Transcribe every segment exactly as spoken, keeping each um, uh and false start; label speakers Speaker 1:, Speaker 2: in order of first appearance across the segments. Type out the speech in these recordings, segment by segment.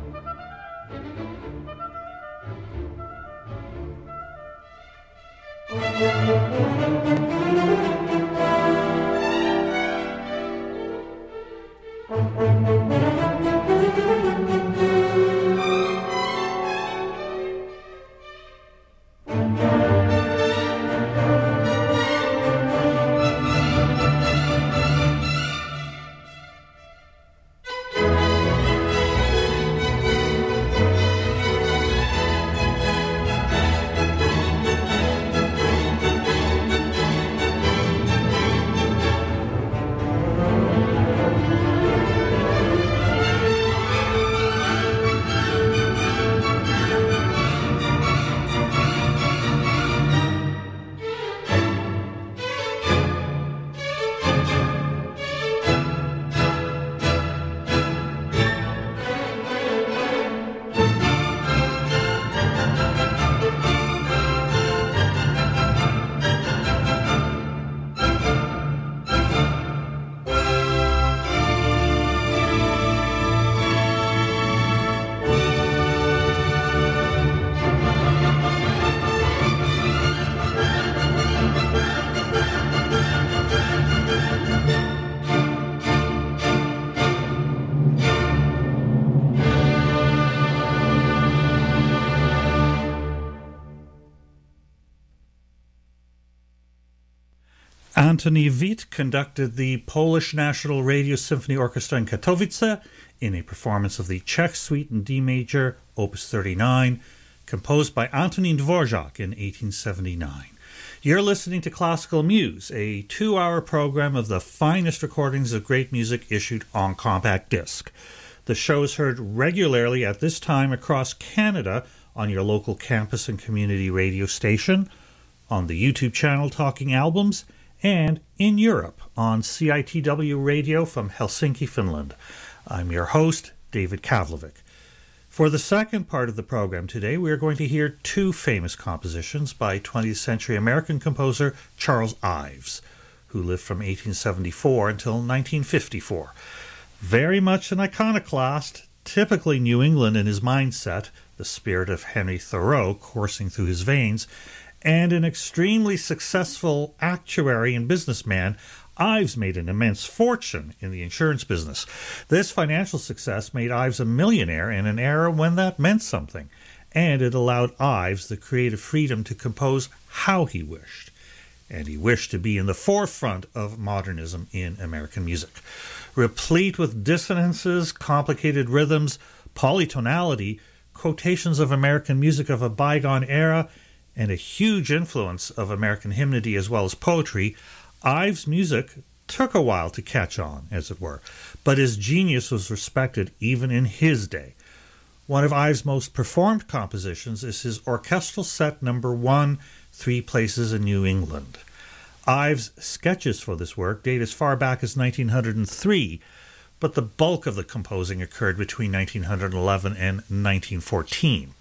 Speaker 1: Antoni Vit conducted the Polish National Radio Symphony Orchestra in Katowice in a performance of the Czech Suite in D major, Opus thirty-nine, composed by Antonín Dvořák in eighteen seventy-nine. You're listening to Classical Muse, a two-hour program of the finest recordings of great music issued on compact disc. The show is heard regularly at this time across Canada on your local campus and community radio station, on the YouTube channel Talking Albums, and in Europe on C I T W Radio from Helsinki, Finland. I'm your host, David Kavlovic. For the second part of the program today, we are going to hear two famous compositions by twentieth century American composer Charles Ives, who lived from eighteen seventy-four until nineteen fifty-four. Very much an iconoclast, typically New England in his mindset, the spirit of Henry Thoreau coursing through his veins, and an extremely successful actuary and businessman, Ives made an immense fortune in the insurance business. This financial success made Ives a millionaire in an era when that meant something, and it allowed Ives the creative freedom to compose how he wished. And he wished to be in the forefront of modernism in American music. Replete with dissonances, complicated rhythms, polytonality, quotations of American music of a bygone era, and a huge influence of American hymnody as well as poetry, Ives' music took a while to catch on, as it were, but his genius was respected even in his day. One of Ives' most performed compositions is his orchestral set number one, Three Places in New England. Ives' sketches for this work date as far back as nineteen oh three, but the bulk of the composing occurred between nineteen eleven and nineteen fourteen.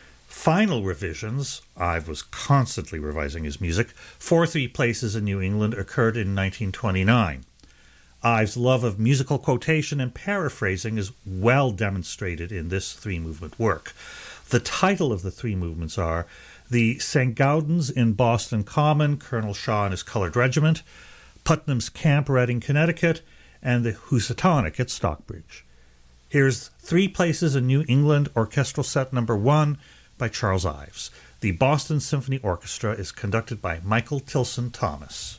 Speaker 1: Final revisions, Ives was constantly revising his music, for Three Places in New England occurred in nineteen twenty-nine. Ives' love of musical quotation and paraphrasing is well demonstrated in this three-movement work. The title of the three movements are the Saint Gaudens in Boston Common, Colonel Shaw and His Colored Regiment, Putnam's Camp, Reading, Connecticut, and the Housatonic at Stockbridge. Here's Three Places in New England, orchestral set number one, by Charles Ives. The Boston Symphony Orchestra is conducted by Michael Tilson Thomas.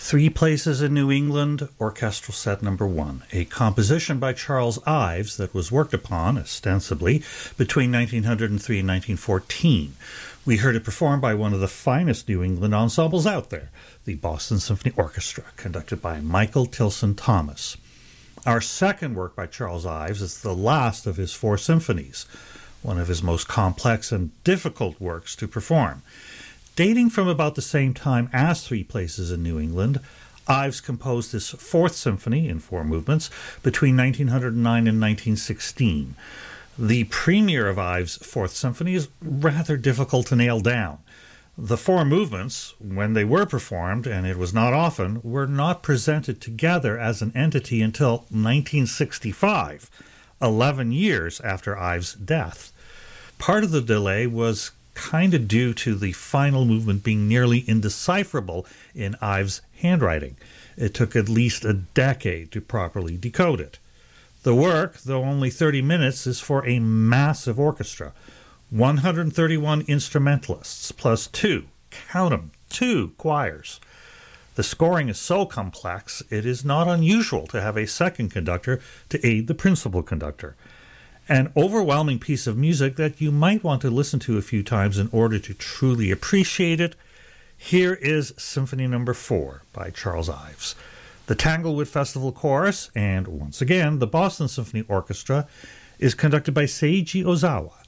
Speaker 1: Three Places in New England, Orchestral Set Number One, a composition by Charles Ives that was worked upon, ostensibly, between nineteen oh three and nineteen fourteen. We heard it performed by one of the finest New England ensembles out there, the Boston Symphony Orchestra, conducted by Michael Tilson Thomas. Our second work by Charles Ives is the last of his four symphonies, one of his most complex and difficult works to perform. Dating from about the same time as Three Places in New England, Ives composed his fourth symphony in four movements between nineteen oh nine and nineteen sixteen. The premiere of Ives' Fourth Symphony is rather difficult to nail down. The four movements, when they were performed, and it was not often, were not presented together as an entity until nineteen sixty-five, eleven years after Ives' death. Part of the delay was kind of due to the final movement being nearly indecipherable in Ives' handwriting. It took at least a decade to properly decode it. The work, though only thirty minutes, is for a massive orchestra, one hundred thirty-one instrumentalists, plus two, count 'em, two choirs. The scoring is so complex, it is not unusual to have a second conductor to aid the principal conductor. An overwhelming piece of music that you might want to listen to a few times in order to truly appreciate it. Here is Symphony Number Four by Charles Ives. The Tanglewood Festival Chorus, and once again, the Boston Symphony Orchestra, is conducted by Seiji Ozawa.